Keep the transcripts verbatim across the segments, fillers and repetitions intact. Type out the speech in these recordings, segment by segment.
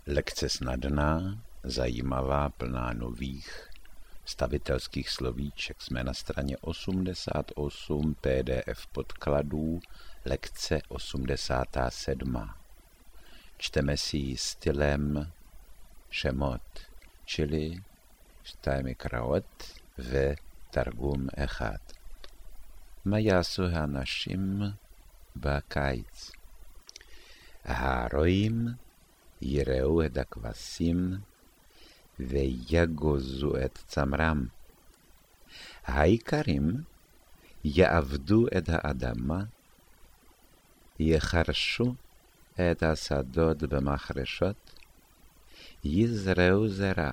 Lekce snadná, zajímavá, plná nových stavitelských slovíček. Jsme na straně osmdesát osm P D F podkladů, lekce osmdesát sedm. Čteme si ji stylem šemot, čili čtáme kraot v Targum Echad. Majasu hanashim b'kiץ. הרועים יראו את הכבשים ויגוזו את צמרם. האיכרים יעבדו את האדמה, יחרשו את השדות במחרשות, יזרעו זרע,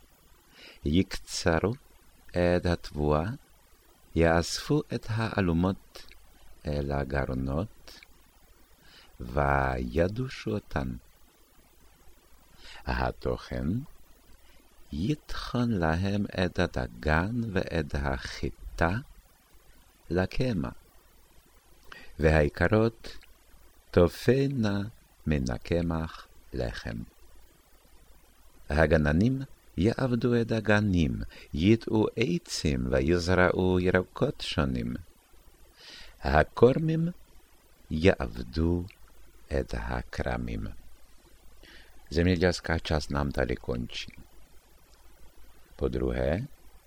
יקצרו את התבואה, יאספו את האלומות אל הגרנות, וידושו אותן. התוכן יטחון להם את הדגן ואת החיטה לקמח, והעיקרות תופנה מן הקמח לחם. הגננים יעבדו את הגנים, יטעו עצים ויזרעו ירקות שונים. הכורמים yavdu et hakramim. Zemědělská část nám tady končí. Po druhé,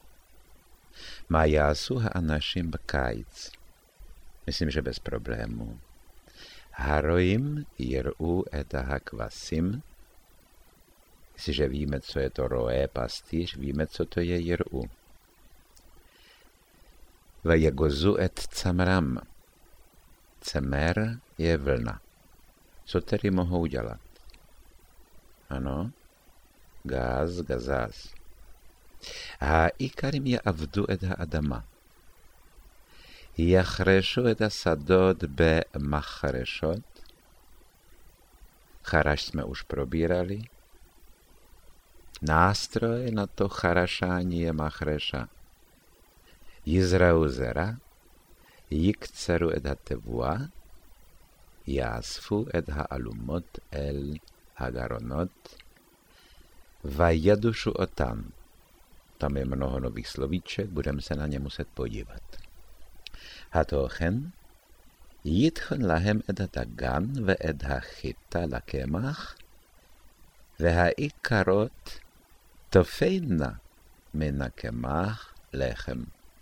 Majasu ha'anashim b'kiץ. Myslím, že bez problému. Haroim jir'u et hakvasim. Jestliže víme, co je to roé, pastýř, víme, co to je jir'u. Vajegozu et camram. Cemer je vlna. Co tedy mohou dělat? Ano, gaz, gazaz. A ikarim je avdu et ha'adama. Jachreshu et hasadot be machreshot. Charaš jsme už probírali. Nástroj na to charašání je machreša. Jizrau zera. יקצרו את התבואה, יאספו את האלומות אל הגרנות, וידושו אותם. Tam je mnoho nových slovíček, budeme se na ně muset podívat. התוכן, יטחון להם את הדגן ואת החיטה לקמח, והעיקרות תופנה מן הקמח לחם.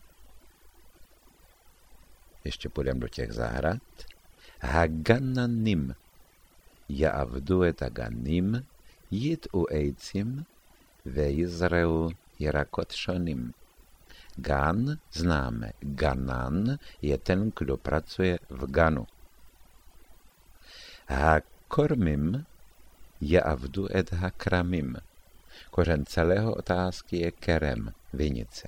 Ještě půjdeme do těch zahrad. Hagananim ya'avdu et haganim yit'u eicim vejizreu jirakot shonim. Gan známe. Ganan je ten, kdo pracuje v ganu. Hakormim ya'avdu et hakramim. Kořen celého otázky je kerem, vinice.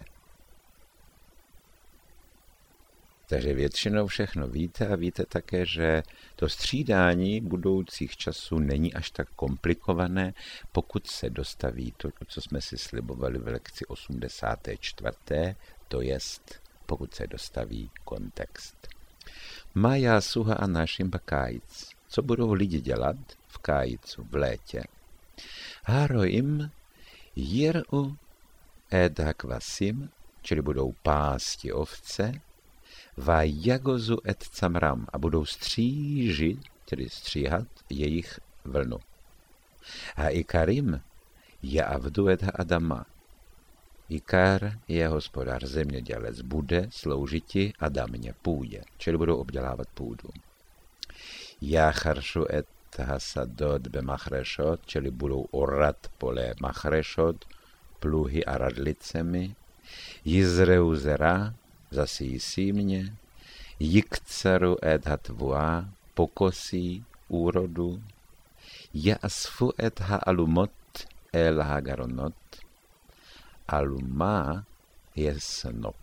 Takže většinou všechno víte a víte také, že to střídání budoucích časů není až tak komplikované, pokud se dostaví to, co jsme si slibovali v lekci osmdesát čtyři, to jest, pokud se dostaví kontext. Majasu ha'anashim b'kiץ. Co budou lidi dělat v kicu, v létě? Haroim jir'u et hakvasim, čili budou pásti ovce, vajagozu et camram, a budou střížit, tedy stříhat jejich vlnu. A ikarim ya'avdu et ha'adama. Ikar je hospodář, zemědělec, bude sloužiti Adamě, půdě, čili budou obdělávat půdu. Jacharšu et hasadot be machreshot, čili budou orat pole machreshot, pluhy a radlicemi. Jizreu zera, zasíjí símě, jikceru et hatvua, pokosí úrodu, jasfu et ha'alumot el hagaronot. Aluma je snop.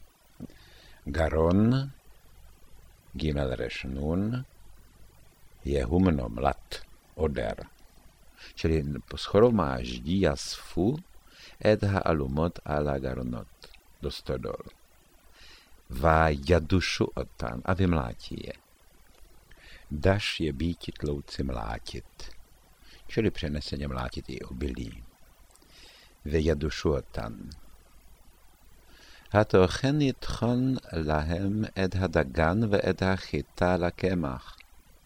Garon, gimel reshnun, je humno, mlad, oder. Čili schromáždí jasfu et ha'alumot al hagaronot, do stodol. Va jadušu otan, a vymlátí je. Daš je býti tlouci mlátit. čili přeneseně mlátit i obilí. וידושו התוכן יטחון להם את הדגן ואת החיטה לקמח.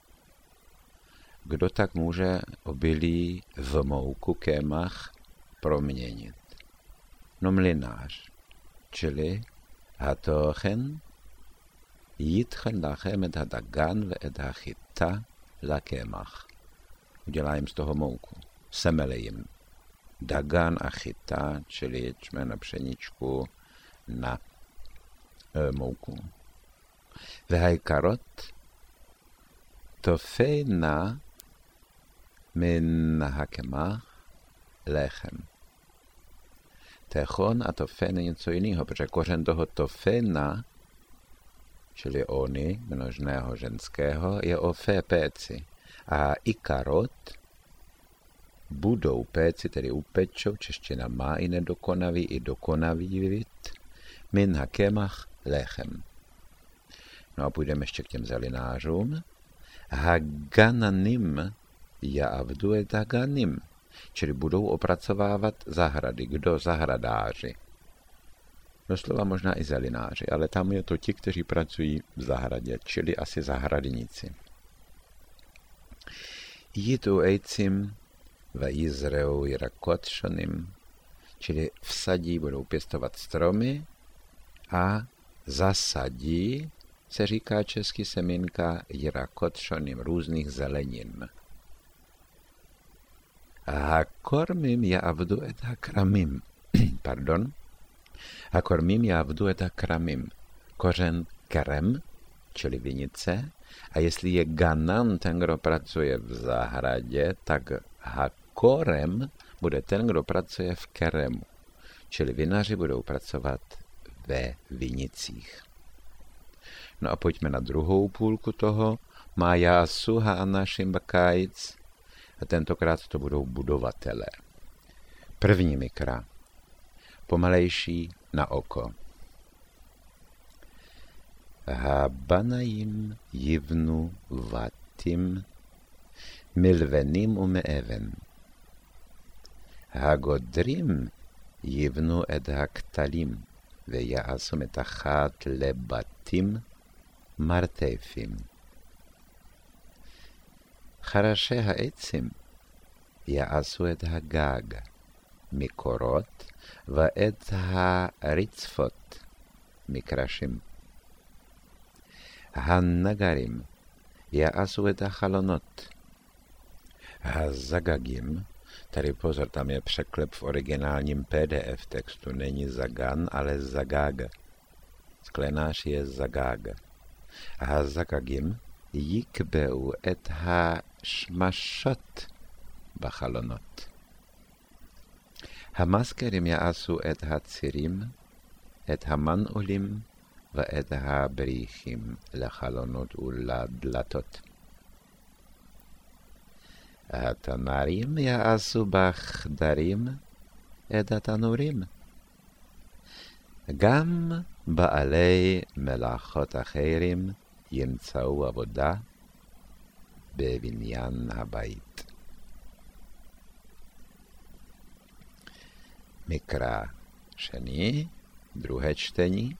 Kdo tak může obilí v mouku kémach proměnit? No mlynář, čili התוכן יטחן לכם את הדגן ואת החיטה לקמח. Udělá jim z toho mouku, semele jim dagan a chita, čili ječmen a pšeničku na e, mouku. Vehajkarot tofejna min hakemach lechem. Techon a tofen je něco jiného, protože kořen toho tofena, čili ony, množného ženského, je ofe péci. A ikarot budou péci, tedy upečou, čeština má i nedokonavý, i dokonavý vid, min hakemach lechem. No a půjdeme ještě k těm zelinářům. Hagananim ja'avdu et haganim, čili budou opracovávat zahrady. Kdo? Zahradaři. Doslova možná i zelináři, ale tam je to ti, kteří pracují v zahradě, čili asi zahradníci. Jitu ejcim vajizreu jirakot šonim, čili vsadí, budou pěstovat stromy a zasadí, se říká česky semínka jirakot šonim, různých zelenin. Hakormim ja'avdu et hakramim, pardon, hakormim ja'avdu et hakramim, kořen kerem, čili vinice, a jestli je ganan ten, kdo pracuje v zahradě, tak hakorem bude ten, kdo pracuje v keremu. Čili vinaři budou pracovat ve vinicích. No a pojďme na druhou půlku toho. Má jásu ha'anashim bakajc. A tentokrát to budou budovatelé. První mikra. Pomalejší na oko. הבנאים יבנו בתים מלבנים ומאבן. הגודרים יבנו את הכתלים ויעשו מתחת לבתים מרתפים. חרשי העצים יעשו את הגג מקורות ואת הרצפות מקרשים. הנגרים יעשו את החלונות. Hazagagim, tady pozor, tam je překlep v originálním P D F textu, není zagan, ale zagag. Sklenář je zagag. Hazagagim יקבעו את השמשות בחלונות. המזכרים יעשו את הצירים, את המנעולים ואת הבריחים לחלונות ולדלתות. התנרים יעשו בחדרים את התנורים. גם בעלי מלאכות אחרים ימצאו עבודה בבניין הבית. מקרא שני, druhé čtení.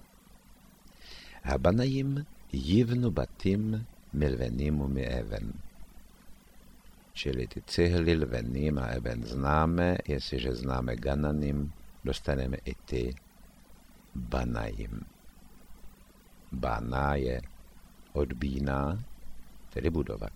הבנאים יבנו בתים מלבנים ומאבן. Čili ty cihly, lvením a eben známe, jestliže známe gananim, dostaneme i ty banajim. Bana je odbíná, tedy budovat.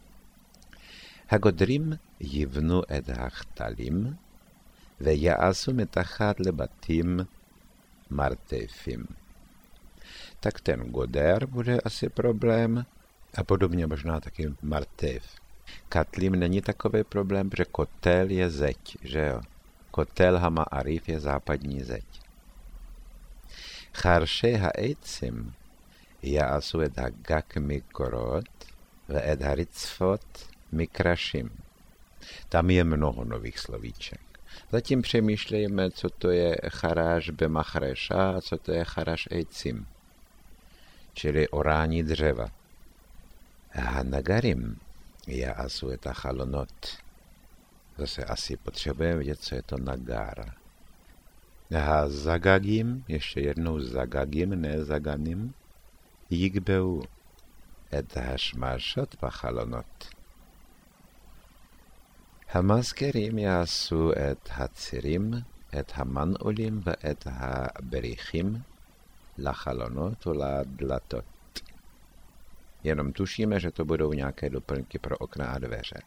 Hagodrim jivnu et hachtalim ve ja'asu metachat lebatim martefim. Tak ten goder bude asi problém a podobně možná taky martef. Katlim není takový problém, protože kotel je zeď, že jo? Kotel hama arif je západní zeď. Charšej ha'ecim ja'asu et hagak mikorot ve et haricfot mikrašim. Tam je mnoho nových slovíček. Zatím přemýšlejme, co to je charáš bemachreša a co to je charáš ecim, čili orání dřeva. Hanagarim ja'asu et hachalonot. Zase asi potřebujeme vidět, co je to nagar. A zagagim, ještě jednou zagagim, ne zaganim, jigbeu et hashmashot bachalonot. Hamaskerim yasu et hatsirim, et hamanulim ve et haberichim, lachalonot la dlatot. Jenom tušíme, že to budou nějaké doplňky pro okna a dveře.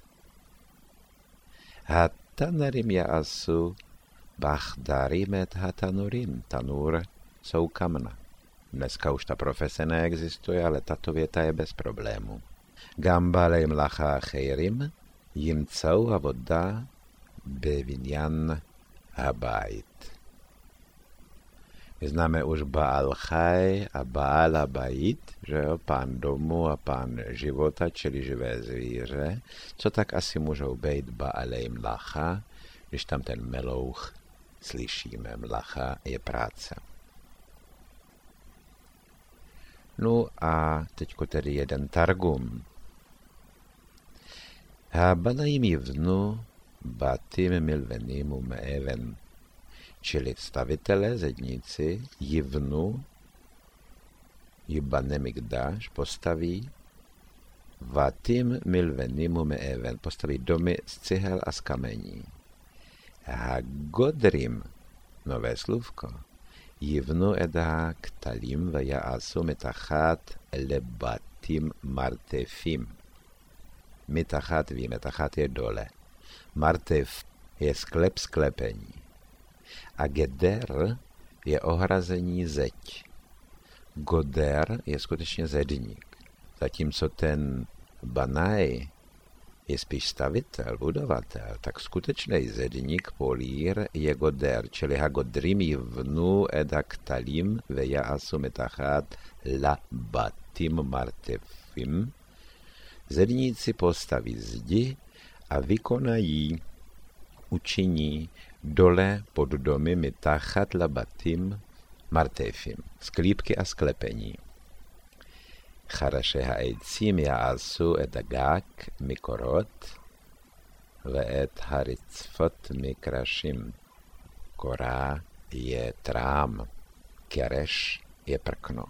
Hatanarim yasu bachdarim et hatanurim. Tanur jsou kamna. Dneska už ta profese neexistuje, ale tato věta je bez problému. Gambalem lacha cheirim, jimcau avoda bevinyan habayit. My známe už Baal Chaj a Baal Habayit, že jo, pán domu a pán života, čili živé zvíře. Co tak asi můžou být Baalej mlacha, když tam ten melouch slyšíme, mlacha je práce. No a teďko tedy jeden targum. Habanajim jivnu batim milvenimu meeven. Čili stavitelé, zedníci, jivnu, jibane migdaš, postaví vatim milvenimu meeven, postaví domy z cihel a z kamení. Hagodrim, nové slůvko, jivnu edha ktalim vajaasu metachat lebatim martefim. Metachat, ví, metachat je dole. Martef je sklep sklepení. A geder je ohrazení zeď. Goder je skutečně zedník. Zatímco ten banaj je spíš stavitel, budovatel, tak skutečný zedník, polír, je goder, čili hagodrim jivnu edaktalim vejaasu metachat la batim martefim. Zedníci postaví zdi a vykonají, učiní dole pod domy mitachat labatim martefim, sklípky a sklepení. Charaše haecim jaasu et agak mikorot ve et haricfot mikrashim. Korá je trám, kereš je prkno.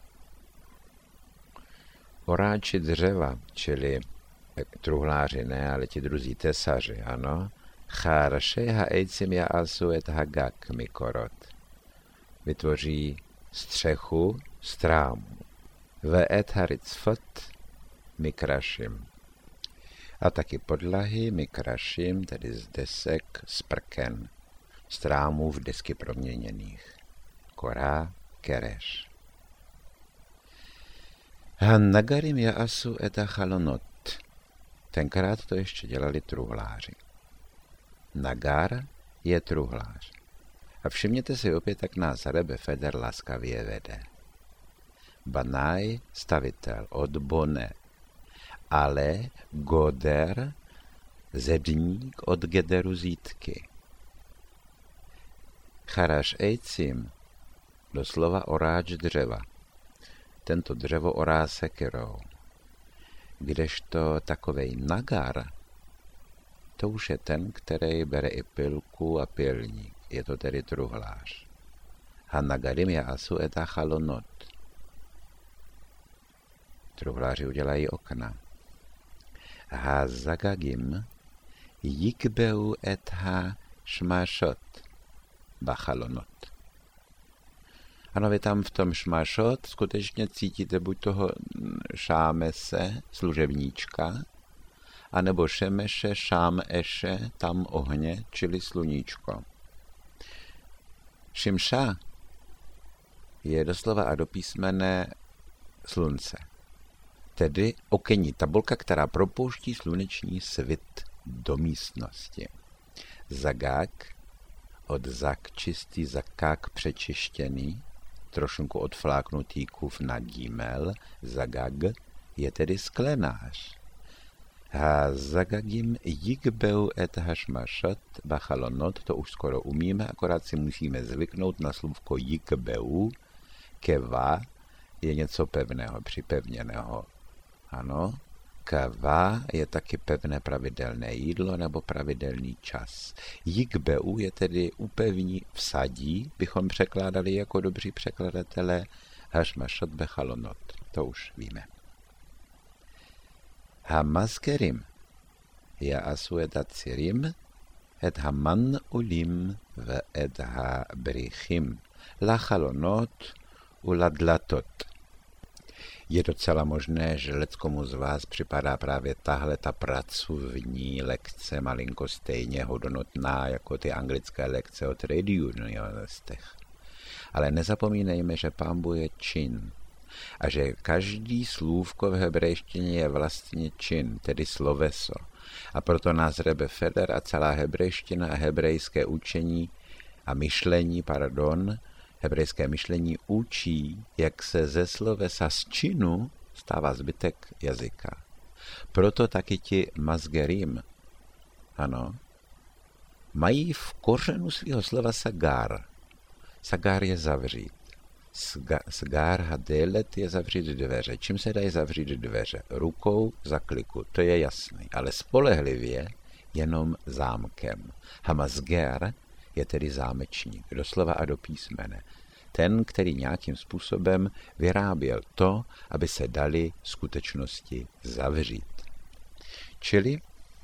Oráči dřeva, čili truhláři ne, ale ti druzí tesaři, ano, Charaše haecim jaasu et hagak mikorot. Vytvoří střechu z trámu. Ve et haricfot mikrashim. A taky podlahy mikrashim, tedy z desek, z prken, z trámů v desky proměněných. Korá, kereš. Han nagarim jaasu et chalonot. Tenkrát to ještě dělali truhláři. Nagar je truhlář. A všimněte si opět, jak nás Rebbe Feder laskavě vede. Banaj, stavitel, od bone, ale goder, zedník od gederu zítky. Charaš ejcim, doslova oráč dřeva. Tento dřevo orá sekerou. Kdežto takovej nagar, to už je ten, který bere i pilku a pilník. Je to tedy truhlář. A nagarim jaasu et chalonot. Truhláři udělají okna. Ha zagagim jikbeu et ha šmašot bachalonot. Ano, vy tam v tom šmašot skutečně cítíte buď toho šámese, služebníčka, anebo šemeše, šámeše, tam ohně, čili sluníčko. Šimša je doslova a do písmene slunce. Tedy okenní tabulka, která propouští sluneční svit do místnosti. Zagák, od zak čistý, zakák přečištěný, trošinku odfláknutý kuf na gimel, zagag, je tedy sklenář. Ha zagagim jikbeu et hashmashot bachalonot, to už skoro umíme, akorát si musíme zvyknout na slůvko jikbeu, keva je něco pevného, připevněného. Ano, Kva je taky pevné pravidelné jídlo nebo pravidelný čas. Jikbeu je tedy upevní, vsadí, bychom překládali jako dobří překladatelé, hashmashot bechalonot. To už víme. Hamaskerim יעשו את הצירים, את המנעולים ואת הבריחים, לחלונות ולדלתות. Je docela možné, že leckomu z vás připadá právě tahle ta pracovní lekce malinko stejně hodnotná jako ty anglické lekce o trade unionistech. Ale nezapomínejme, že Pambu je čin a že každý slůvko v hebrejštině je vlastně čin, tedy sloveso. A proto nás Rebbe Feder a celá hebrejština a hebrejské učení a myšlení, pardon, hebrejské myšlení učí, jak se ze slovesa z činu stává zbytek jazyka. Proto taky ti mazgerim, ano, mají v kořenu svého slova sagar. Sagar je zavřít. Sgar hadelet je zavřít dveře. Čím se dají zavřít dveře? Rukou za kliku, to je jasný. Ale spolehlivě jenom zámkem. Hamazger je tedy zámečník, doslova a do písmene. Ten, který nějakým způsobem vyráběl to, aby se dali skutečnosti zavřít. Čili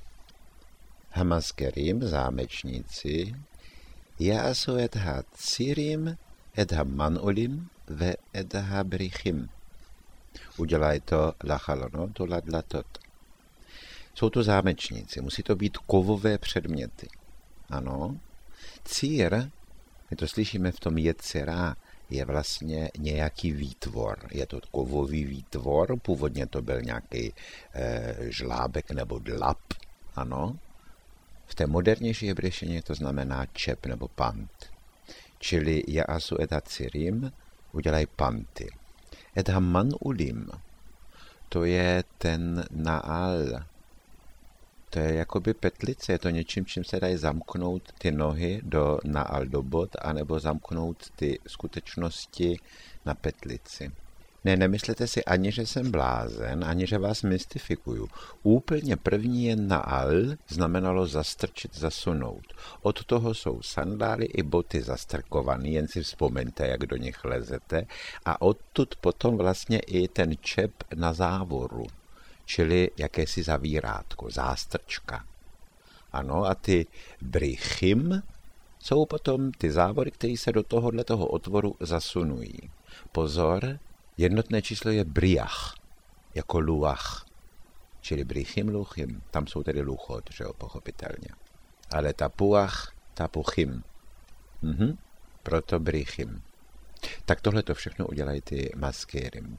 Hamazgerim, zámečníci, Jásu et ha cirim et ha manulim ve et ha brichim. Udělaj to lachalonot ladlatot. Jsou to zámečníci, musí to být kovové předměty. Ano, cír, my to slyšíme v tom jecera, je vlastně nějaký výtvor. Je to kovový výtvor, původně to byl nějaký e, žlábek nebo dlap, ano. V té modernější hebrejštině to znamená čep nebo pant. Čili ja'asu et hacirim, udělaj panty. Et hamanulim, to je ten naal. To je jakoby petlice, je to něčím, čím se dají zamknout ty nohy do naal do bod, anebo zamknout ty skutečnosti na petlici. Ne, nemyslete si ani, že jsem blázen, ani, že vás mystifikuju. Úplně první je naal, znamenalo zastrčit, zasunout. Od toho jsou sandály i boty zastrkovaný, jen si vzpomeňte, jak do nich lezete. A odtud potom vlastně i ten čep na závoru, čili jakési zavírátko, zástrčka. Ano, a ty brichim jsou potom ty závory, které se do tohoto otvoru zasunují. Pozor, jednotné číslo je briach, jako luach, čili brichim luchim, tam jsou tedy luchot, že jo, pochopitelně. Ale tapuach, tapuchim, mhm, proto brichim. Tak tohle to všechno udělají ty maskérim.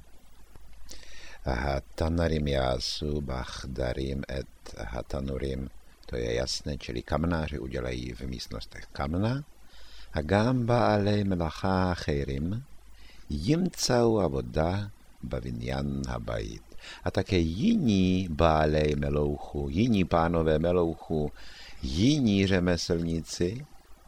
Hatanarim jásu, bachdarim et hatanurim, to je jasné, čili kamnáři udělají v místnostech kamna. A gamba alej melacha cheirim, jimcau avoda bavinyan habait. A také jiní bálej melouchu, jiní pánové melouchu, jiní řemeslníci,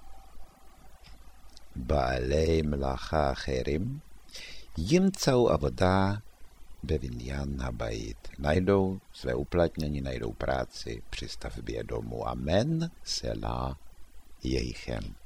bálej melacha cheirim, jimcau avoda bavinyan habait. Najdou své uplatnění, najdou práci při stavbě domu. Amen, sela jejichem.